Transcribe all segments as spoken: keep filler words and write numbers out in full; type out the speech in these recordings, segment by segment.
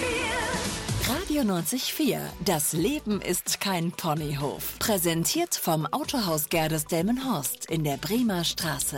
Radio neunzig Komma vier. Das Leben ist kein Ponyhof. Präsentiert vom Autohaus Gerdes Delmenhorst in der Bremer Straße.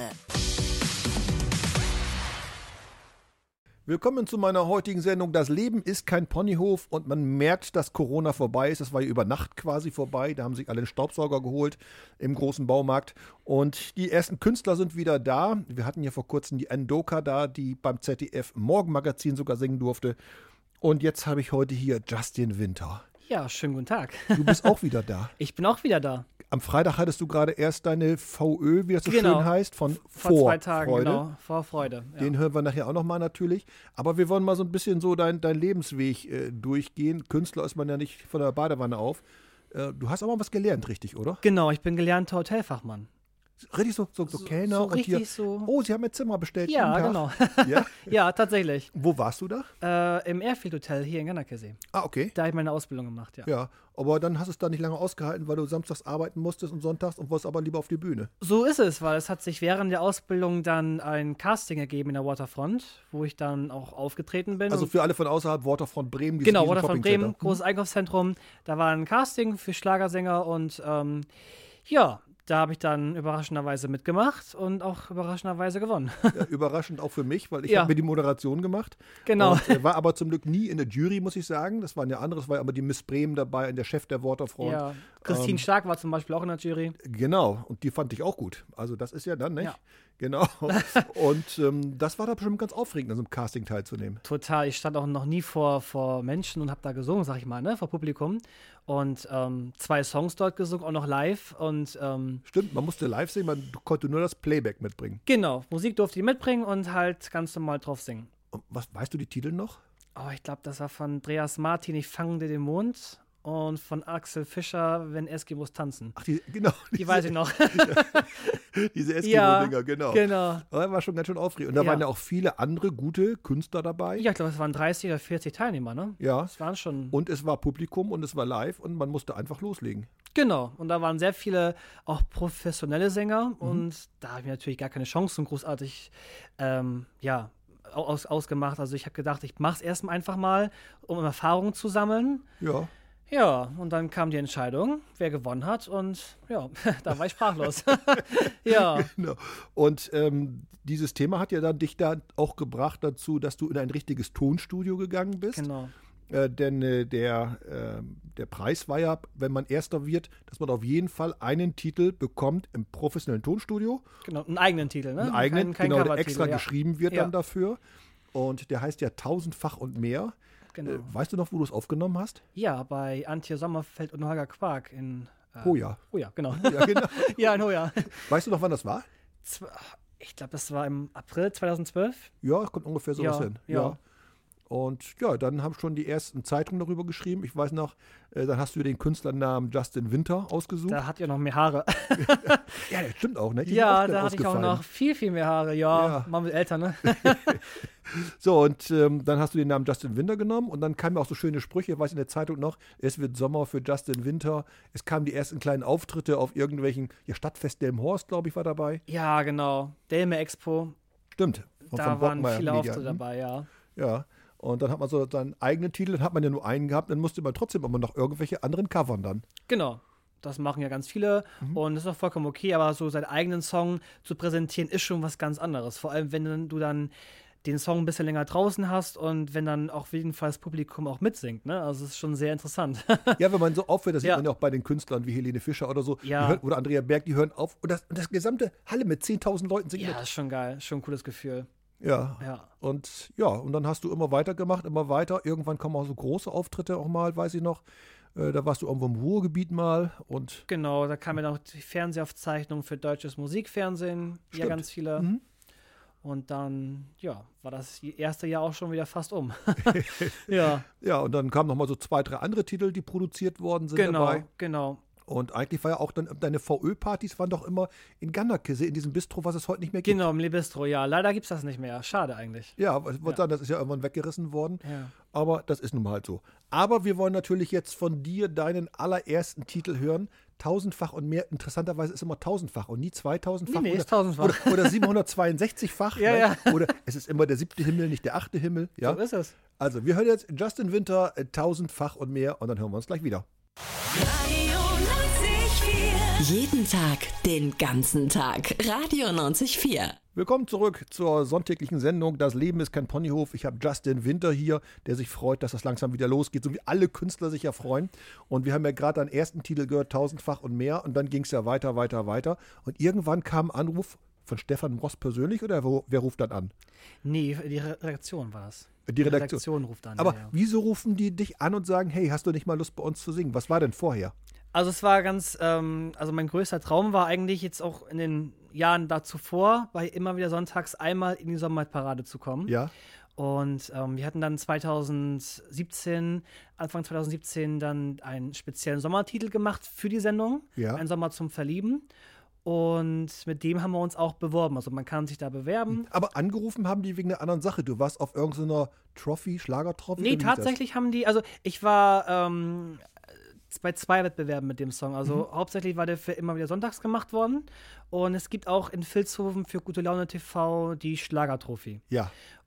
Willkommen zu meiner heutigen Sendung. Das Leben ist kein Ponyhof und man merkt, dass Corona vorbei ist. Das war ja über Nacht quasi vorbei. Da haben sich alle einen Staubsauger geholt im großen Baumarkt. Und die ersten Künstler sind wieder da. Wir hatten ja vor kurzem die Endoka da, die beim Z D F Morgenmagazin sogar singen durfte. Und jetzt habe ich heute hier Justin Winter. Ja, schönen guten Tag. Du bist auch wieder da. Ich bin auch wieder da. Am Freitag hattest du gerade erst deine V Ö, wie das so genau. schön heißt, von Vor Vorfreude. zwei Tagen, genau. Vorfreude. Ja. Den hören wir nachher auch nochmal natürlich. Aber wir wollen mal so ein bisschen so dein, dein Lebensweg äh, durchgehen. Künstler ist man ja nicht von der Badewanne auf. Äh, du hast aber was gelernt, richtig, oder? Genau, ich bin gelernter Hotelfachmann. Richtig so, so, so, so Kellner so und richtig hier. So. Oh, Sie haben ein Zimmer bestellt. Ja, genau. Ja? Ja, tatsächlich. Wo warst du da? Äh, Im Airfield Hotel hier in Ganakesee. Ah, okay. Da habe ich meine Ausbildung gemacht, ja. Ja, aber dann hast du es da nicht lange ausgehalten, weil du samstags arbeiten musstest und sonntags und wolltest aber lieber auf die Bühne. So ist es, weil es hat sich während der Ausbildung dann ein Casting ergeben in der Waterfront, wo ich dann auch aufgetreten bin. Also für alle von außerhalb, Waterfront Bremen. Genau, Waterfront Bremen, großes Einkaufszentrum. Da war ein Casting für Schlagersänger und ähm, ja, da habe ich dann überraschenderweise mitgemacht und auch überraschenderweise gewonnen. Ja, überraschend auch für mich, weil ich ja. habe mir die Moderation gemacht. Genau. Und, äh, war aber zum Glück nie in der Jury, muss ich sagen. Das waren ja andere, es war aber die Miss Bremen dabei, der Chef der Waterfront. Ja, Christine ähm, Stark war zum Beispiel auch in der Jury. Genau, und die fand ich auch gut. Also das ist ja dann, nicht? Ja. Genau. Und ähm, das war da bestimmt ganz aufregend, an so einem Casting teilzunehmen. Total. Ich stand auch noch nie vor, vor Menschen und habe da gesungen, sag ich mal, ne, vor Publikum. Und ähm, zwei Songs dort gesungen, auch noch live. Und ähm, stimmt, man musste live singen, man konnte nur das Playback mitbringen. Genau, Musik durfte ich mitbringen und halt ganz normal drauf singen. Und was, weißt du die Titel noch? Oh, ich glaube, das war von Andreas Martin, Ich fange dir den Mond. Und von Axel Fischer, Wenn Eskimos tanzen. Ach, die, genau. Die diese, weiß ich noch. Diese Eskimo-Dinger, ja, genau. genau. Das war schon ganz schön aufregend. Und da ja. waren ja auch viele andere gute Künstler dabei. Ja, ich glaube, es waren dreißig oder vierzig Teilnehmer, ne? Ja. Es waren schon. Und es war Publikum und es war live und man musste einfach loslegen. Genau. Und da waren sehr viele auch professionelle Sänger. Mhm. Und da habe ich natürlich gar keine Chance, so großartig, ähm, ja, aus, ausgemacht. Also ich habe gedacht, ich mache es erst einfach mal, um Erfahrung zu sammeln. Ja. Ja, und dann kam die Entscheidung, wer gewonnen hat und ja, da war ich sprachlos. Ja. Genau. Und ähm, dieses Thema hat ja dann dich da auch gebracht dazu, dass du in ein richtiges Tonstudio gegangen bist. Genau. Äh, denn äh, der, äh, der Preis war ja, wenn man Erster wird, dass man auf jeden Fall einen Titel bekommt im professionellen Tonstudio. Genau, einen eigenen Titel, ne? Einen eigenen, kein, kein genau, der extra ja. geschrieben wird ja. dann dafür. Und der heißt ja Tausendfach und mehr. Genau. Weißt du noch, wo du es aufgenommen hast? Ja, bei Antje Sommerfeld und Holger Quark in äh, Hoya. Hoya, genau. Ja, genau. Ja, in Hoya. Weißt du noch, wann das war? Ich glaube, das war im April zweitausendzwölf. Ja, kommt ungefähr sowas ja, hin. Ja. ja. Und ja, dann haben schon die ersten Zeitungen darüber geschrieben. Ich weiß noch, äh, dann hast du den Künstlernamen Justin Winter ausgesucht. Da hat ja noch mehr Haare. Ja, das stimmt auch, ne? Die ja, da hatte ich auch noch viel, viel mehr Haare. Ja, ja. man wird älter, ne? So, und ähm, dann hast du den Namen Justin Winter genommen und dann kamen auch so schöne Sprüche, weiß in der Zeitung noch, es wird Sommer für Justin Winter. Es kamen die ersten kleinen Auftritte auf irgendwelchen, ja, Stadtfest Delmenhorst, glaube ich, war dabei. Ja, genau. Delme Expo. Stimmt. Von, da von waren viele Auftritte dabei, ja. Ja. Und dann hat man so seinen eigenen Titel, dann hat man ja nur einen gehabt, dann musste man trotzdem immer noch irgendwelche anderen covern dann. Genau. Das machen ja ganz viele mhm. und das ist auch vollkommen okay, aber so seinen eigenen Song zu präsentieren ist schon was ganz anderes. Vor allem, wenn du dann den Song ein bisschen länger draußen hast und wenn dann auch jedenfalls das Publikum auch mitsingt, ne? Also es ist schon sehr interessant. Ja, wenn man so aufhört, das ja. sieht man ja auch bei den Künstlern wie Helene Fischer oder so, ja. die hören, oder Andrea Berg, die hören auf und das, und das gesamte Halle mit zehntausend Leuten singt ja, mit. Ja, das ist schon geil, schon ein cooles Gefühl. Ja. ja, und ja, und dann hast du immer weitergemacht, immer weiter. Irgendwann kommen auch so große Auftritte auch mal, weiß ich noch. Äh, da warst du irgendwo im Ruhrgebiet mal und genau, da kam ja noch die Fernsehaufzeichnung für deutsches Musikfernsehen, Stimmt. ja ganz viele. Mhm. Und dann, ja, war das erste Jahr auch schon wieder fast um. ja. Ja, und dann kamen noch mal so zwei, drei andere Titel, die produziert worden sind genau, dabei. Genau, genau. Und eigentlich war ja auch dann, deine V Ö-Partys waren doch immer in Ganakesee, in diesem Bistro, was es heute nicht mehr gibt. Genau, im Le Bistro, ja. Leider gibt es das nicht mehr. Schade eigentlich. Ja, ich würde ja. sagen, das ist ja irgendwann weggerissen worden. Ja. Aber das ist nun mal halt so. Aber wir wollen natürlich jetzt von dir deinen allerersten Titel hören. tausendfach und mehr. Interessanterweise ist immer tausendfach und nie zweitausendfach. Nee, nee, oder, ist tausendfach. Oder, oder siebenhundertzweiundsechzigfach. Ja, ne? ja. Oder es ist immer der siebte Himmel, nicht der achte Himmel. Ja? So ist es. Also, wir hören jetzt Justin Winter, äh, tausendfach und mehr und dann hören wir uns gleich wieder. Radio neunzig Komma vier. Jeden Tag, den ganzen Tag. Radio neunzig Komma vier. Willkommen zurück zur sonntäglichen Sendung. Das Leben ist kein Ponyhof. Ich habe Justin Winter hier, der sich freut, dass das langsam wieder losgeht, so wie alle Künstler sich ja freuen. Und wir haben ja gerade einen ersten Titel gehört, tausendfach und mehr. Und dann ging es ja weiter, weiter, weiter. Und irgendwann kam ein Anruf von Stefan Ross persönlich oder wo, wer ruft dann an? Nee, die Redaktion war es. Die Redaktion. Die Redaktion ruft an. Aber ja, ja. wieso rufen die dich an und sagen, hey, hast du nicht mal Lust bei uns zu singen? Was war denn vorher? Also es war ganz, ähm, also mein größter Traum war eigentlich jetzt auch in den Jahren da zuvor, bei immer wieder sonntags einmal in die Sommerparade zu kommen. Ja. Und ähm, wir hatten dann zweitausendsiebzehn, Anfang zweitausendsiebzehn dann einen speziellen Sommertitel gemacht für die Sendung. Ja. Ein Sommer zum Verlieben. Und mit dem haben wir uns auch beworben. Also man kann sich da bewerben. Aber angerufen haben die wegen einer anderen Sache. Du warst auf irgendeiner Trophy, Schlager-Trophy? Nee, oder wie hieß das? tatsächlich haben die, also ich war ähm, bei zwei Wettbewerben mit dem Song. Also Mhm. hauptsächlich war der für immer wieder sonntags gemacht worden. Und es gibt auch in Vilshofen für Gute Laune T V die Schlagertrophy. Ja.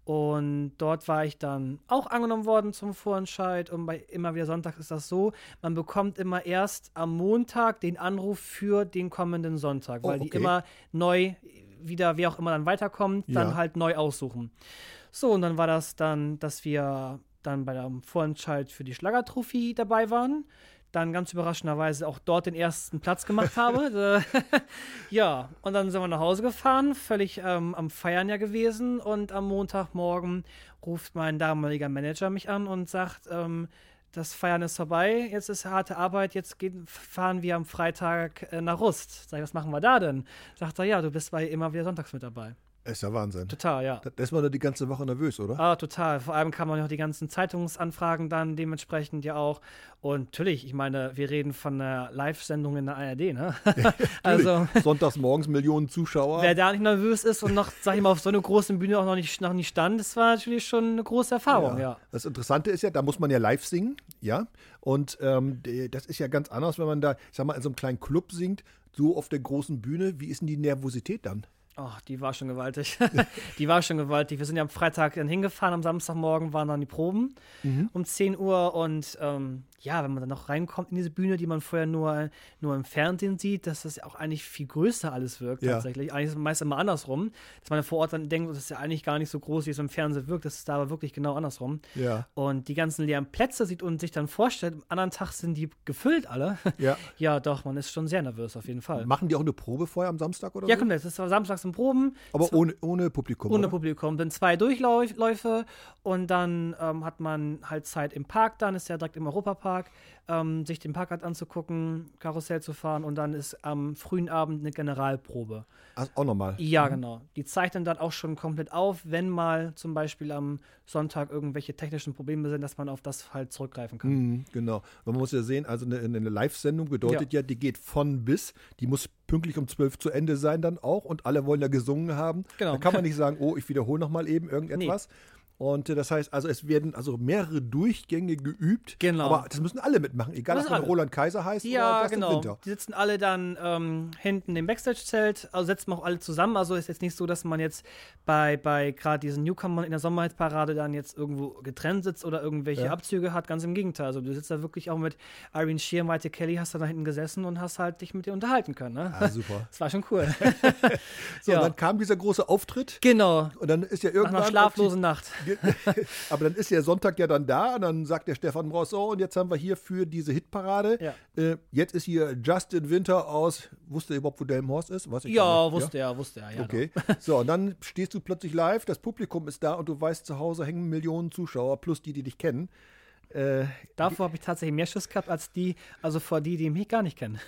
Und dort war ich dann auch angenommen worden zum Vorentscheid. Und bei immer wieder Sonntag ist das so, man bekommt immer erst am Montag den Anruf für den kommenden Sonntag, Oh, weil die okay. immer neu, wieder wer auch immer dann weiterkommt, dann Ja. halt neu aussuchen. So, und dann war das dann, dass wir dann bei dem Vorentscheid für die Schlagertrophy dabei waren. Dann ganz überraschenderweise auch dort den ersten Platz gemacht habe. Äh, ja, und dann sind wir nach Hause gefahren, völlig ähm, am Feiern ja gewesen. Und am Montagmorgen ruft mein damaliger Manager mich an und sagt, ähm, das Feiern ist vorbei, jetzt ist harte Arbeit, jetzt gehen, fahren wir am Freitag äh, nach Rust. Sag ich, was machen wir da denn? Sagt er, ja, du bist bei immer wieder sonntags mit dabei. Ist ja Wahnsinn. Total, ja. Da ist man da die ganze Woche nervös, oder? Ah, total. Vor allem kann man noch die ganzen Zeitungsanfragen dann dementsprechend ja auch. Und natürlich, ich meine, wir reden von einer Live-Sendung in der A R D, ne? Also, Sonntags morgens Millionen Zuschauer. wer da nicht nervös ist und noch, sag ich mal, auf so einer großen Bühne auch noch nicht, noch nicht stand, das war natürlich schon eine große Erfahrung, ja. Das Interessante ist ja, da muss man ja live singen, ja. Und ähm, d- das ist ja ganz anders, wenn man da, ich sag mal, in so einem kleinen Club singt, so auf der großen Bühne. Wie ist denn die Nervosität dann? Oh, die war schon gewaltig. Die war schon gewaltig. Wir sind ja am Freitag dann hingefahren, am Samstagmorgen waren dann die Proben Mhm. um zehn Uhr und ähm, ja, wenn man dann noch reinkommt in diese Bühne, die man vorher nur, nur im Fernsehen sieht, dass das ja auch eigentlich viel größer alles wirkt Ja. tatsächlich. Eigentlich ist es meist immer andersrum, dass man vor Ort dann denkt, das ist ja eigentlich gar nicht so groß, wie es im Fernsehen wirkt. Das ist da aber wirklich genau andersrum. Ja. Und die ganzen leeren Plätze sieht und sich dann vorstellt, am anderen Tag sind die gefüllt alle. Ja. Ja, doch, man ist schon sehr nervös auf jeden Fall. Machen die auch eine Probe vorher am Samstag oder Ja, so? komplett. Das war samstags im Proben. Aber ohne, ohne Publikum. Ohne oder? Publikum. Dann zwei Durchläufe und dann ähm, hat man halt Zeit im Park, dann ist ja direkt im Europapark, ähm, sich den Park halt anzugucken, Karussell zu fahren und dann ist am frühen Abend eine Generalprobe. Ach, auch nochmal. Ja, genau. Die zeichnen dann auch schon komplett auf, wenn mal zum Beispiel am Sonntag irgendwelche technischen Probleme sind, dass man auf das halt zurückgreifen kann. Mhm, genau. Man muss ja sehen, also eine, eine Live-Sendung bedeutet ja. die geht von bis. Die muss pünktlich um zwölf zu Ende sein dann auch und alle wollen ja gesungen haben. Genau. Da kann man nicht sagen, oh, ich wiederhole nochmal eben irgendetwas. Und äh, das heißt, also es werden also mehrere Durchgänge geübt. Genau. Aber das müssen alle mitmachen, egal ob Müssen man alle. Roland Kaiser heißt oder Ja, Justin genau. Winter. Die sitzen alle dann ähm, hinten im Backstage-Zelt, also setzen wir auch alle zusammen. Also ist jetzt nicht so, dass man jetzt bei, bei gerade diesen Newcomern in der Sommerhitparade dann jetzt irgendwo getrennt sitzt oder irgendwelche Ja. Abzüge hat. Ganz im Gegenteil. Also du sitzt da wirklich auch mit Irene Shear, Maite Kelly, hast da hinten gesessen und hast halt dich mit dir unterhalten können. Ne? Ah, super. Das war schon cool. So, Ja. und dann kam dieser große Auftritt Genau. und dann ist ja Nach irgendwann... einer schlaflosen Nacht. Aber dann ist ja Sonntag ja dann da und dann sagt der Stefan Ross, so, und jetzt haben wir hier für diese Hitparade, Ja. äh, jetzt ist hier Justin Winter aus, wusste er überhaupt, wo Delmenhorst ist? Weiß ich gar Ja, nicht. wusste er, wusste er. Ja, Okay, so, und dann stehst du plötzlich live, das Publikum ist da und du weißt, zu Hause hängen Millionen Zuschauer, plus die, die dich kennen. Äh, Davor habe ich tatsächlich mehr Schiss gehabt als die, also vor die, die mich gar nicht kennen.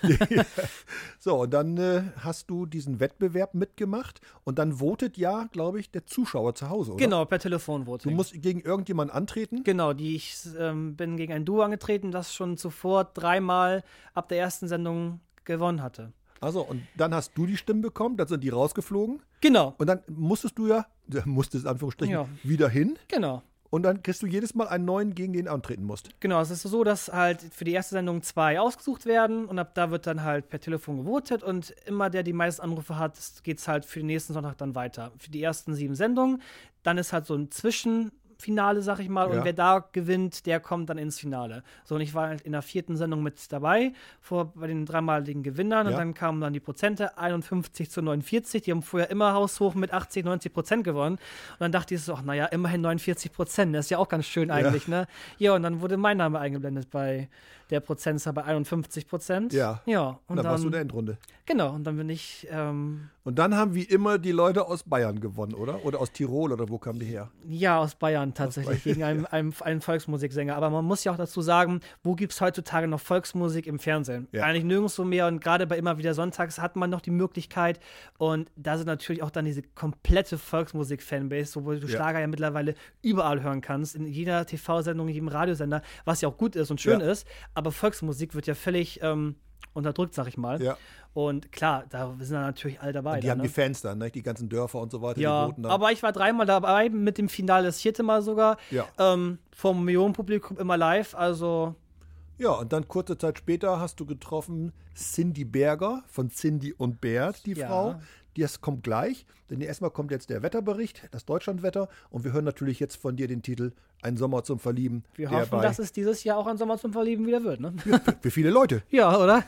so, und dann äh, hast du diesen Wettbewerb mitgemacht und dann votet ja, glaube ich, der Zuschauer zu Hause, oder? Genau, per Du Telefonvoting. musst gegen irgendjemanden antreten. Genau, die ich ähm, bin gegen ein Duo angetreten, das schon zuvor dreimal ab der ersten Sendung gewonnen hatte. Also, und dann hast du die Stimmen bekommen, dann sind die rausgeflogen Genau, und dann musstest du ja, musstest in Anführungsstrichen, Ja. wieder hin. genau. Und dann kriegst du jedes Mal einen neuen, gegen den du antreten musst. Genau, es ist so, dass halt für die erste Sendung zwei ausgesucht werden und ab da wird dann halt per Telefon gewotet und immer der die meisten Anrufe hat, geht es halt für den nächsten Sonntag dann weiter. Für die ersten sieben Sendungen, dann ist halt so ein Zwischenfinale, sag ich mal, Ja. und wer da gewinnt, der kommt dann ins Finale. So, und ich war halt in der vierten Sendung mit dabei, vor bei den dreimaligen Gewinnern Ja. und dann kamen dann die Prozente, einundfünfzig zu neunundvierzig, die haben vorher immer haushoch mit achtzig, neunzig Prozent gewonnen und dann dachte ich so, ach naja, immerhin neunundvierzig Prozent, das ist ja auch ganz schön eigentlich, ja. ne? Ja, und dann wurde mein Name eingeblendet bei der Prozentzahl bei einundfünfzig Prozent. Ja. Ja, Und und dann, dann, warst du in der Endrunde. genau, und dann bin ich, ähm, Und dann haben wie immer die Leute aus Bayern gewonnen, oder? Oder aus Tirol, oder wo kamen die her? ja, aus Bayern tatsächlich, gegen einen, einen, einen Volksmusiksänger. Aber man muss ja auch dazu sagen, wo gibt es heutzutage noch Volksmusik im Fernsehen? Ja. Eigentlich nirgendwo mehr und gerade bei immer wieder Sonntags hat man noch die Möglichkeit und da sind natürlich auch dann diese komplette Volksmusik-Fanbase, so wo du Ja. Schlager ja mittlerweile überall hören kannst, in jeder T V-Sendung, in jedem Radiosender, was ja auch gut ist und schön Ja. ist, aber Volksmusik wird ja völlig ähm, unterdrückt, sag ich mal. Ja. Und klar, da sind dann natürlich alle dabei. Die dann, haben ne? die Fans dann, ne? Die ganzen Dörfer und so weiter, Ja, die voten dann. aber ich war dreimal dabei, mit dem Finale das vierte Mal sogar. Ja. Ähm, vom Millionenpublikum immer live, also Ja, und dann kurze Zeit später hast du getroffen Cindy Berger von Cindy und Bert, die Ja. Frau. Das kommt gleich, denn erstmal kommt jetzt der Wetterbericht, das Deutschlandwetter. Und wir hören natürlich jetzt von dir den Titel Ein Sommer zum Verlieben. wir der hoffen, bei, dass es dieses Jahr auch ein Sommer zum Verlieben wieder wird, ne? Für viele Leute. Ja, oder?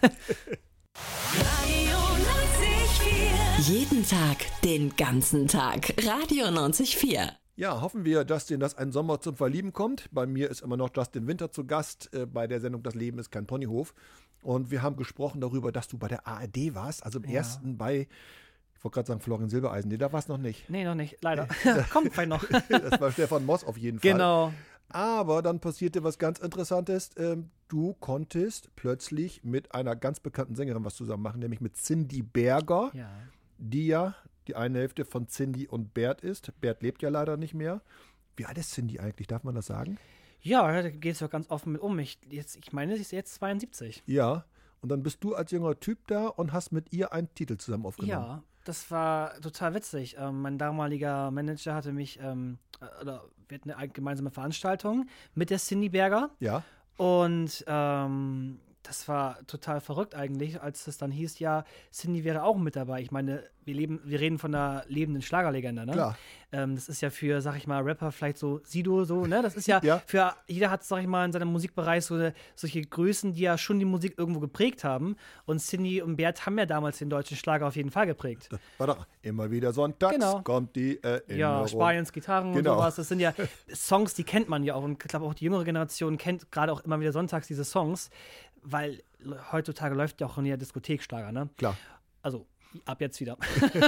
Radio neunzig Komma vier. Jeden Tag, den ganzen Tag. Radio neunzig Komma vier. Ja, hoffen wir, Justin, dass ein Sommer zum Verlieben kommt. Bei mir ist immer noch Justin Winter zu Gast äh, bei der Sendung Das Leben ist kein Ponyhof. Und wir haben gesprochen darüber, dass du bei der A R D warst, also im Ja. ersten bei, ich wollte gerade sagen Florian Silbereisen, nee, da war es noch nicht. Nee, noch nicht, leider. Kommt vielleicht noch. Das war Stefan Moss auf jeden Fall. Genau. Aber dann passierte was ganz Interessantes. Ähm, du konntest plötzlich mit einer ganz bekannten Sängerin was zusammen machen, nämlich mit Cindy Berger, Ja. die ja die eine Hälfte von Cindy und Bert ist. Bert lebt ja leider nicht mehr. Wie alt ist Cindy eigentlich? Darf man das sagen? Ja, da geht es ja ganz offen mit um. Ich, jetzt, ich meine, sie ist jetzt zweiundsiebzig. Ja. Und dann bist du als junger Typ da und hast mit ihr einen Titel zusammen aufgenommen. Ja, das war total witzig. Ähm, mein damaliger Manager hatte mich, ähm, äh, oder wir hatten eine gemeinsame Veranstaltung mit der Cindy Berger. Ja. Und ähm, das war total verrückt eigentlich, als es dann hieß, ja, Cindy wäre auch mit dabei. Ich meine, wir leben, wir reden von einer lebenden Schlagerlegende, ne? Klar. Ähm, das ist ja für, sag ich mal, Rapper vielleicht so Sido, so, ne? Das ist ja, Ja. für, jeder hat, sag ich mal, in seinem Musikbereich so eine, solche Größen, die ja schon die Musik irgendwo geprägt haben. Und Cindy und Bert haben ja damals den deutschen Schlager auf jeden Fall geprägt. Das war doch immer wieder sonntags Genau. kommt die Erinnerung. Ja, Spaniens Gitarren Genau. und sowas. Das sind ja Songs, die kennt man ja auch. Und ich glaube auch die jüngere Generation kennt gerade auch immer wieder sonntags diese Songs, weil heutzutage läuft ja auch in der Diskothek Schlager, ne? Klar. Also ab jetzt wieder.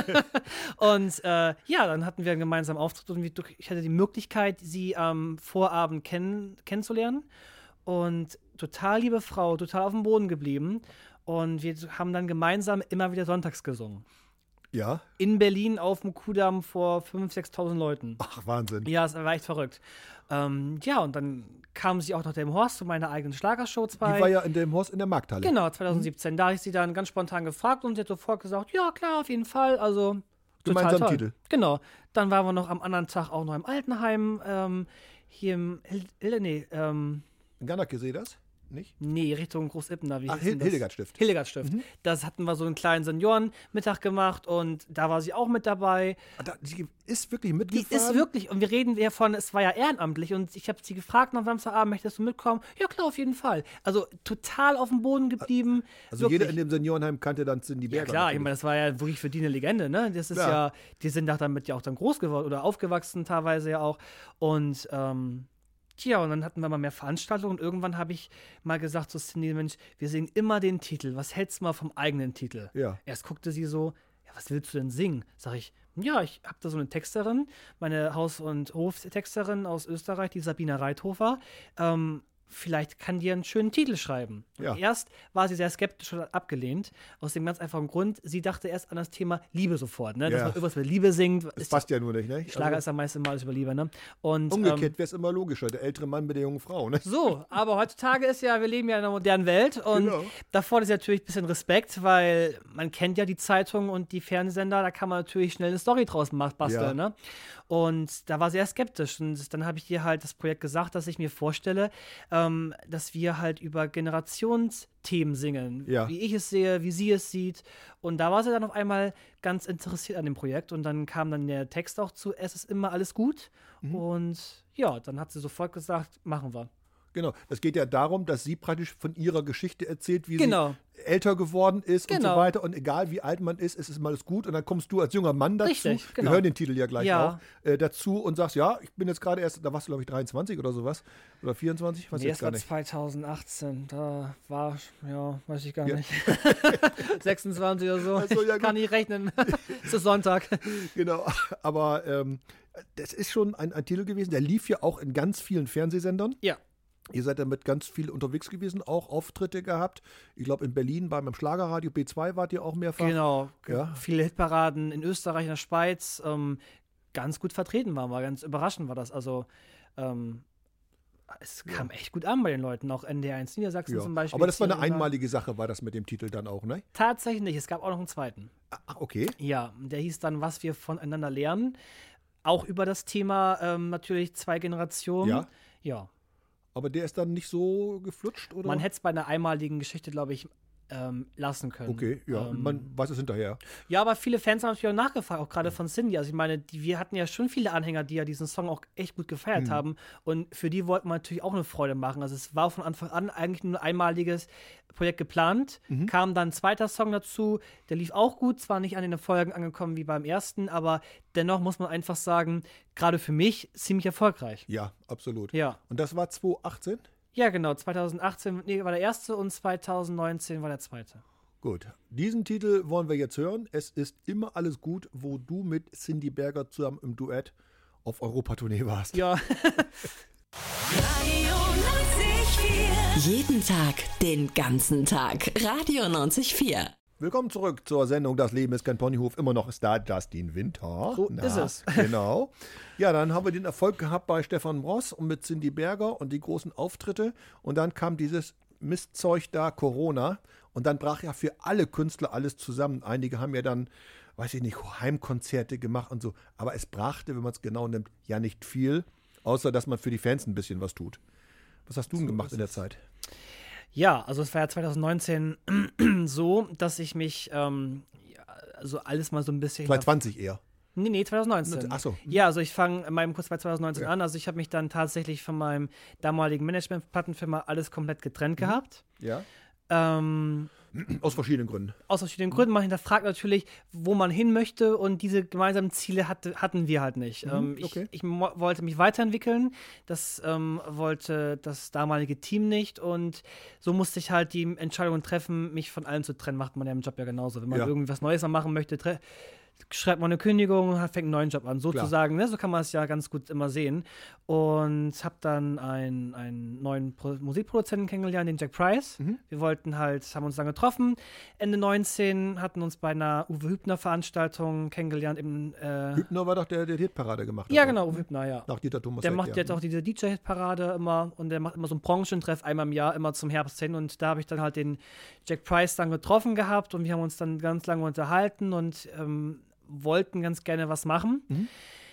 Und äh, ja, dann hatten wir einen gemeinsamen Auftritt und ich hatte die Möglichkeit, sie am Vorabend kenn kennenzulernen. Und total liebe Frau, total auf dem Boden geblieben. Und wir haben dann gemeinsam immer wieder sonntags gesungen. Ja. In Berlin auf dem Kudamm vor fünftausend, sechstausend Leuten. Ach, Wahnsinn. Ja, es war echt verrückt. Ähm, ja, und dann kam sie auch nach dem Horst zu meiner eigenen Schlagershow zwei. Die war ja in dem Haus in der Markthalle. Genau, zwanzig siebzehn. Da habe ich sie dann ganz spontan gefragt und sie hat sofort gesagt, ja, klar, auf jeden Fall. Also, total Gemeinsam toll. Titel. Genau. Dann waren wir noch am anderen Tag auch noch im Altenheim, ähm, hier im, Hil Hil nee, ähm, In Ganacke sehe das? Nicht? nee, Richtung Großippener. Wie Ach, hieß denn Hil das? Hildegardstift. Hildegardstift. Mhm. Das hatten wir so einen kleinen Seniorenmittag gemacht und da war sie auch mit dabei. Ah, da- Die ist wirklich Die mitgefahren? ist wirklich, und wir reden ja von, es war ja ehrenamtlich und ich habe sie gefragt am Samstagabend, möchtest du mitkommen? Ja klar, auf jeden Fall. Also total auf dem Boden geblieben. Also wirklich. jeder in dem Seniorenheim kannte dann Cindy Ja Berger. klar, ich natürlich. meine, das war ja wirklich für die eine Legende, ne? Das ist Klar. ja, die sind doch damit ja auch dann groß geworden oder aufgewachsen teilweise ja auch. Und ähm, tja, und dann hatten wir mal mehr Veranstaltungen und irgendwann habe ich mal gesagt zu Cindy, Mensch, wir singen immer den Titel. Was hältst du mal vom eigenen Titel? Ja. Erst guckte sie so, ja, was willst du denn singen? Sag ich, ja, ich habe da so eine Texterin, meine Haus- und Hoftexterin aus Österreich, die Sabina Reithofer. Ähm, vielleicht kann die einen schönen Titel schreiben. Ja. Und erst war sie sehr skeptisch und hat abgelehnt. Aus dem ganz einfachen Grund, sie dachte erst an das Thema Liebe sofort, ne? Dass Ja. man irgendwas mit Liebe singt. Das Ist passt ja nur nicht, ne? Schlager Also, ist ja meist immer alles über Liebe, ne? Und, umgekehrt ähm, wäre es immer logischer, der ältere Mann mit der jungen Frau, ne? so, aber heutzutage ist ja, wir leben ja in einer modernen Welt und Genau. davor ist natürlich ein bisschen Respekt, weil man kennt ja die Zeitung und die Fernsehsender, da kann man natürlich schnell eine Story draus ma- basteln, Ja. ne? Und da war sie eher skeptisch. Und dann habe ich ihr halt das Projekt gesagt, dass ich mir vorstelle, ähm, dass wir halt über Generationsthemen singen. Ja. Wie ich es sehe, wie sie es sieht. Und da war sie dann auf einmal ganz interessiert an dem Projekt. Und dann kam dann der Text auch zu, es ist immer alles gut. Mhm. Und ja, dann hat sie sofort gesagt, machen wir. Genau, es geht ja darum, dass sie praktisch von ihrer Geschichte erzählt, wie genau. sie älter geworden ist genau. und so weiter. Und egal wie alt man ist, es ist immer alles gut. Und dann kommst du als junger Mann dazu, Richtig, genau. wir hören den Titel ja gleich ja. auch, äh, dazu und sagst, ja, ich bin jetzt gerade erst, da warst du glaube ich dreiundzwanzig oder sowas, oder vierundzwanzig, weiß nee, ich jetzt gar nicht. Das war zweitausendachtzehn, da war, ja, weiß ich gar ja. nicht. sechsundzwanzig oder so, also, ja, ich kann nicht rechnen, es ist Sonntag. Genau, aber ähm, das ist schon ein, ein Titel gewesen, der lief ja auch in ganz vielen Fernsehsendern. Ja. Ihr seid damit ganz viel unterwegs gewesen, auch Auftritte gehabt. Ich glaube, in Berlin beim Schlagerradio B zwei wart ihr auch mehrfach. Genau, ja. Viele Hitparaden in Österreich, in der Schweiz. Ähm, ganz gut vertreten waren wir, ganz überraschend war das. Also, ähm, es kam ja. echt gut an bei den Leuten, auch N D eins Niedersachsen ja. zum Beispiel. Aber das war eine einmalige Sache, war das mit dem Titel dann auch, ne? Tatsächlich nicht, es gab auch noch einen zweiten. Ach, okay. Ja, der hieß dann, was wir voneinander lernen. Auch über das Thema ähm, natürlich zwei Generationen. Ja. Ja. Aber der ist dann nicht so geflutscht, oder? Man hätte es bei einer einmaligen Geschichte, glaube ich, ähm, lassen können. Okay, ja, ähm, man weiß es hinterher. Ja, aber viele Fans haben natürlich auch nachgefragt, auch gerade von Cindy. Also ich meine, die, wir hatten ja schon viele Anhänger, die ja diesen Song auch echt gut gefeiert mhm. haben. Und für die wollten wir natürlich auch eine Freude machen. Also es war von Anfang an eigentlich nur ein einmaliges Projekt geplant. Mhm. Kam dann ein zweiter Song dazu, der lief auch gut, zwar nicht an den Erfolgen angekommen wie beim ersten, aber dennoch muss man einfach sagen, gerade für mich ziemlich erfolgreich. Ja, absolut. Ja. Und das war zweitausendachtzehn? Ja, genau. zweitausendachtzehn nee, war der erste und zweitausendneunzehn war der zweite. Gut. Diesen Titel wollen wir jetzt hören. Es ist immer alles gut, wo du mit Cindy Berger zusammen im Duett auf Europatournee warst. Ja. Jeden Tag, den ganzen Tag. Radio neunzig Komma vier. Willkommen zurück zur Sendung Das Leben ist kein Ponyhof. Immer noch ist da Justin Winter. So Na, ist es. Genau. Ja, dann haben wir den Erfolg gehabt bei Stefan Ross und mit Cindy Berger und die großen Auftritte. Und dann kam dieses Mistzeug da, Corona. Und dann brach ja für alle Künstler alles zusammen. Einige haben ja dann, weiß ich nicht, Heimkonzerte gemacht und so. Aber es brachte, wenn man es genau nimmt, ja nicht viel. Außer, dass man für die Fans ein bisschen was tut. Was hast du denn so gemacht in der Zeit? Ja, also es war ja zweitausendneunzehn so, dass ich mich, ähm, ja, also alles mal so ein bisschen... zweitausendzwanzig eher. Nee, nee, zweitausendneunzehn. Ach so. Ja, also ich fange in meinem Kurs bei zweitausendneunzehn ja. an. Also ich habe mich dann tatsächlich von meinem damaligen Management-Plattenfirma alles komplett getrennt mhm. gehabt. Ja. Ähm, aus verschiedenen Gründen. Aus verschiedenen Gründen. Man hinterfragt natürlich, wo man hin möchte, und diese gemeinsamen Ziele hatte, hatten wir halt nicht. Mhm, ähm, okay. Ich, ich mo- wollte mich weiterentwickeln, das ähm, wollte das damalige Team nicht, und so musste ich halt die Entscheidung treffen, mich von allen zu trennen. Macht man ja im Job ja genauso. Wenn man ja. irgendwas Neues mal machen möchte, tre- schreibt man eine Kündigung und fängt einen neuen Job an, sozusagen. Ne? So kann man es ja ganz gut immer sehen. Und habe dann einen, einen neuen Pro- Musikproduzenten kennengelernt, den Jack Price. Mhm. Wir wollten halt, haben uns dann getroffen. Ende neunzehn hatten uns bei einer Uwe Hübner-Veranstaltung kennengelernt. Im, äh Hübner war doch der, der die Hitparade gemacht hat. Ja, genau, Uwe Hübner, ja. Nach Dieter Thomas. Der Heck, macht ja. jetzt auch diese D J-Hitparade immer, und der macht immer so einen Branchentreff einmal im Jahr, immer zum Herbst hin. Und da habe ich dann halt den Jack Price dann getroffen gehabt, und wir haben uns dann ganz lange unterhalten und ähm, wollten ganz gerne was machen. Mhm.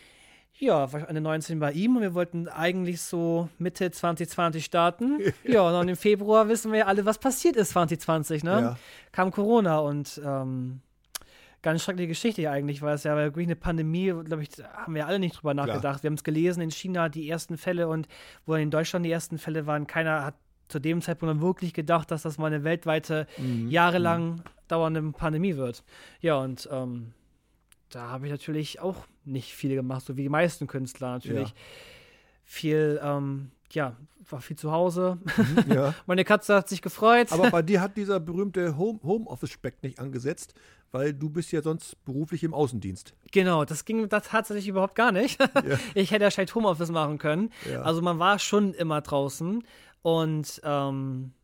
Ja, war Ende neunzehn bei ihm, und wir wollten eigentlich so Mitte zwanzig zwanzig starten. Ja, und dann im Februar wissen wir ja alle, was passiert ist zwanzig zwanzig, ne? Ja. Kam Corona, und ähm, ganz schreckliche Geschichte eigentlich, weil es ja wirklich eine Pandemie, glaube ich, haben wir alle nicht drüber nachgedacht. Klar. Wir haben es gelesen, in China die ersten Fälle, und wo in Deutschland die ersten Fälle waren, keiner hat zu dem Zeitpunkt dann wirklich gedacht, dass das mal eine weltweite, mhm. jahrelang mhm. dauernde Pandemie wird. Ja, und ähm, da habe ich natürlich auch nicht viel gemacht, so wie die meisten Künstler natürlich. Ja. Viel, ähm, ja, war viel zu Hause. Mhm, ja. Meine Katze hat sich gefreut. Aber bei dir hat dieser berühmte Home- Homeoffice-Speck nicht angesetzt, weil du bist ja sonst beruflich im Außendienst. Genau, das ging da tatsächlich überhaupt gar nicht. Ja. Ich hätte ja vielleicht Homeoffice machen können. Ja. Also man war schon immer draußen, und ähm,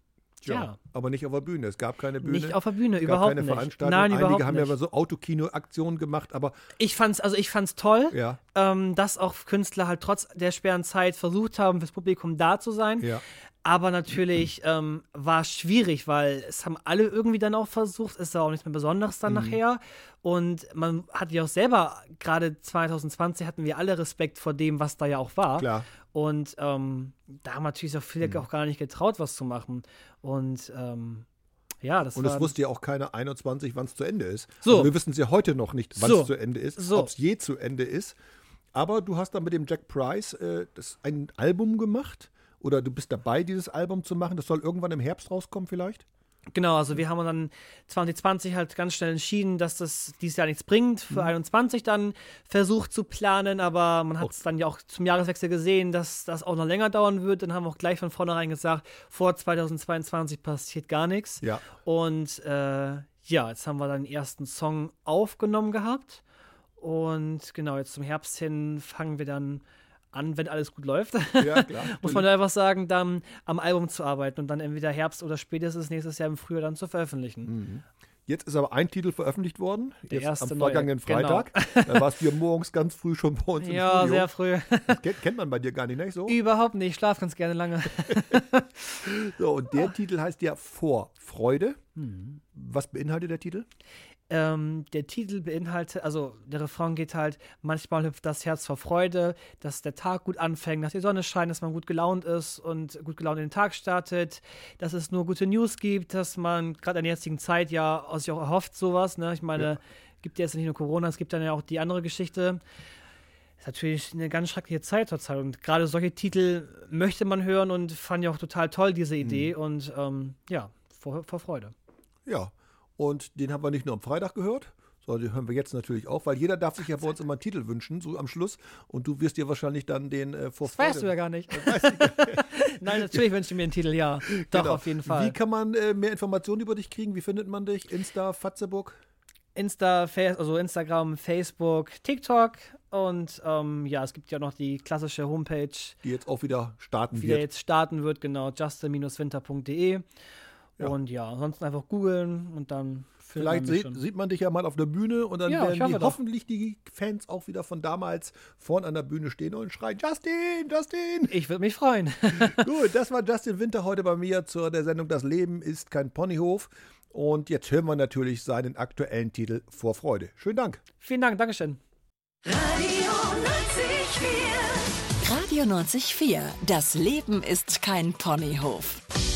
Ja, ja. Aber nicht auf der Bühne. Es gab keine Bühne. Nicht auf der Bühne, es gab überhaupt keine nicht. Veranstaltung. Nein, Einige überhaupt haben nicht. ja aber so Autokino-Aktionen gemacht, aber Ich fand's, also ich fand's toll, ja, ähm, dass auch Künstler halt trotz der schweren Zeit versucht haben, fürs Publikum da zu sein. ja. Aber natürlich ähm, war es schwierig, weil es haben alle irgendwie dann auch versucht, ist ja auch nichts mehr Besonderes dann Mhm. nachher. Und man hat ja auch selber, gerade zwanzig zwanzig hatten wir alle Respekt vor dem, was da ja auch war. Klar. Und ähm, da haben natürlich auch viele Mhm. auch gar nicht getraut, was zu machen. Und ähm, ja, das Und war. es wusste ja auch keiner einundzwanzig, wann es zu Ende ist. So. Also wir wissen es ja heute noch nicht, wann es So. zu Ende ist, So. ob es je zu Ende ist. Aber du hast dann mit dem Jack Price äh, das, ein Album gemacht oder du bist dabei, dieses Album zu machen. Das soll irgendwann im Herbst rauskommen vielleicht? Genau, also wir haben dann zwanzig zwanzig halt ganz schnell entschieden, dass das dieses Jahr nichts bringt. Für Mhm. einundzwanzig dann versucht zu planen, aber man hat es dann ja auch zum Jahreswechsel gesehen, dass das auch noch länger dauern wird. Dann haben wir auch gleich von vornherein gesagt, vor zweitausendzweiundzwanzig passiert gar nichts. Ja. Und äh, ja, jetzt haben wir dann den ersten Song aufgenommen gehabt. Und genau, jetzt zum Herbst hin fangen wir dann an, wenn alles gut läuft. Ja, klar. Muss man da einfach sagen, dann am Album zu arbeiten und dann entweder Herbst oder spätestens nächstes Jahr im Frühjahr dann zu veröffentlichen. Mhm. Jetzt ist aber ein Titel veröffentlicht worden, Der jetzt erste am neue, vergangenen genau. Freitag. Da warst du ja morgens ganz früh schon bei uns im Ja, Studio. sehr früh. Das kennt, kennt man bei dir gar nicht, ne? So? Überhaupt nicht, ich schlafe ganz gerne lange. so und der Titel heißt ja Vorfreude. Hm. Was beinhaltet der Titel? Ähm, der Titel beinhaltet, also der Refrain geht halt, manchmal hüpft das Herz vor Freude, dass der Tag gut anfängt, dass die Sonne scheint, dass man gut gelaunt ist und gut gelaunt in den Tag startet, dass es nur gute News gibt, dass man gerade in der jetzigen Zeit ja aus sich auch erhofft sowas, ne? Ich meine, Ja. gibt ja jetzt nicht nur Corona, es gibt dann ja auch die andere Geschichte. Ist natürlich eine ganz schreckliche Zeit zurzeit und gerade solche Titel möchte man hören und fand ja auch total toll, diese Idee Mhm. und ähm, ja, vor, vor Freude. Ja, und den haben wir nicht nur am Freitag gehört, sondern den hören wir jetzt natürlich auch, weil jeder darf sich ja bei uns immer einen Titel wünschen, so am Schluss. Und du wirst dir wahrscheinlich dann den äh, vor Das weißt du ja gar nicht. Nein, natürlich wünsche ich mir einen Titel, ja. Doch, Genau. auf jeden Fall. Wie kann man äh, mehr Informationen über dich kriegen? Wie findet man dich? Insta, Facebook? Insta, Face, also Instagram, Facebook, TikTok und ähm, ja, es gibt ja noch die klassische Homepage, Die jetzt auch wieder starten die wird. jetzt starten wird, genau, justin winter punkt de. Ja. Und ja, ansonsten einfach googeln und dann findet Vielleicht man mich sieht, schon. sieht man dich ja mal auf der Bühne und dann Ja, ich werden hoffe die doch. hoffentlich die Fans auch wieder von damals vorn an der Bühne stehen und schreien, Justin, Justin. Ich würde mich freuen. Gut, das war Justin Winter heute bei mir zur der Sendung Das Leben ist kein Ponyhof. Und jetzt hören wir natürlich seinen aktuellen Titel Vorfreude. Schönen Dank. Vielen Dank, Dankeschön. Radio neunzig Komma vier. Radio neunzig Komma vier. Das Leben ist kein Ponyhof.